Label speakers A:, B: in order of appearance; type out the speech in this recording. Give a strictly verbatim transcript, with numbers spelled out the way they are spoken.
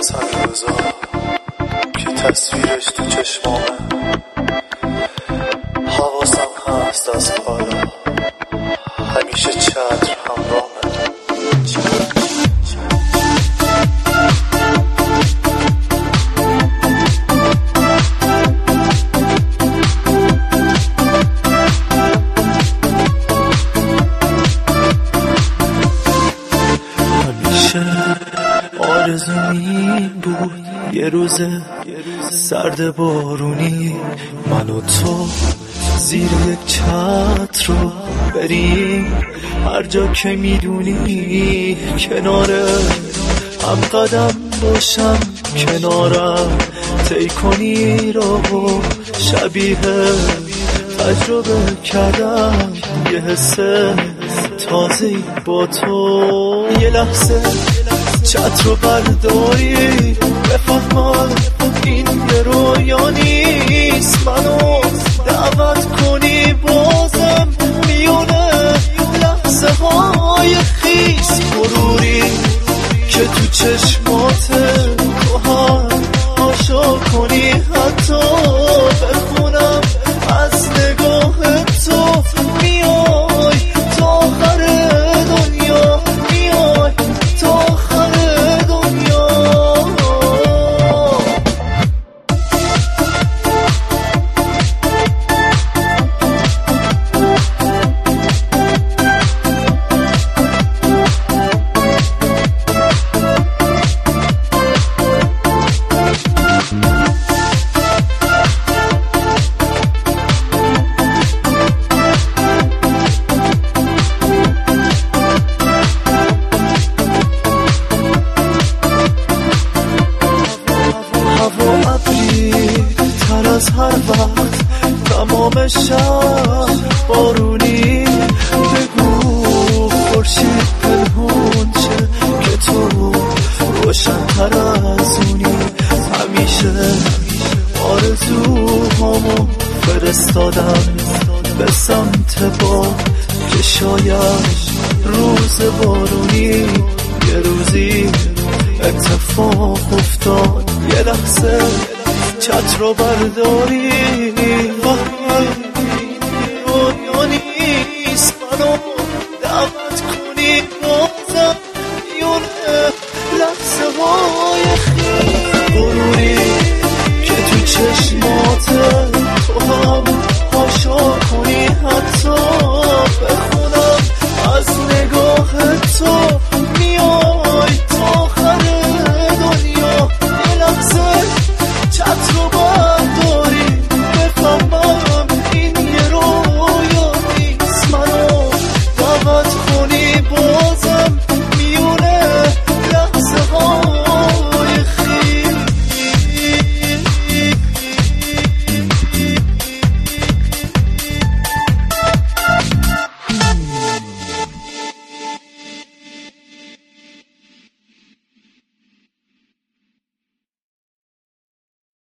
A: از همین روزا که تصویرش تو چشمامه، حواسم هست از حالا همیشه چتر همراهمه. آرزومی بود یه روز سرد بارونی، من و تو زیر یک چتر رو بریم هر جا که میدونی، کناره هم قدم باشم کنارم، طی کنی راهو شبیه تجربه کردم یه حس تازه با تو. یه لحظه چتر رو برداری بفهمم این یه رویا نیست، منو دعوت کنی بازم میونه لحظه های خیس مروری که تو چشمات کهن آشا کنی، حتی بخونم از نگاه تو میای تا آخر دنیا، میای تا آخر دنیا. از هر وقت تمام شب بارونی، بگو خورشید پنهون چه که تو روشن تر از اونی. همیشه آرزوهامو فرستادم به سمت باد که شاید روز بارونی یه روزی اتفاق افتاد. یه لحظه چتر رو برداری دنیا نیست، منو دعوت کنی